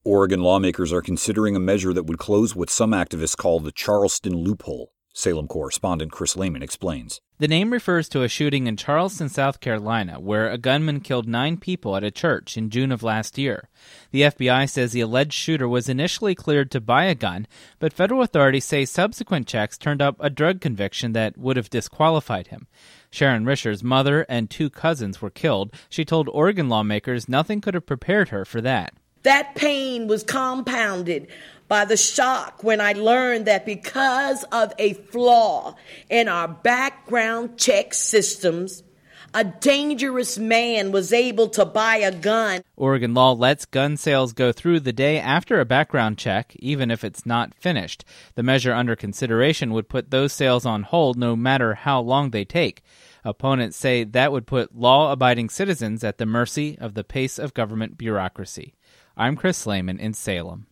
Oregon lawmakers are considering a measure that would close what some activists call the Charleston loophole. Salem correspondent Chris Lehman explains. The name refers to a shooting in Charleston, South Carolina, where a gunman killed 9 people at a church in June of last year. The FBI says the alleged shooter was initially cleared to buy a gun, but federal authorities say subsequent checks turned up a drug conviction that would have disqualified him. Sharon Risher's mother and 2 cousins were killed. She told Oregon lawmakers nothing could have prepared her for that. That pain was compounded by the shock when I learned that because of a flaw in our background check systems, a dangerous man was able to buy a gun. Oregon law lets gun sales go through the day after a background check, even if it's not finished. The measure under consideration would put those sales on hold no matter how long they take. Opponents say that would put law-abiding citizens at the mercy of the pace of government bureaucracy. I'm Chris Lehman in Salem.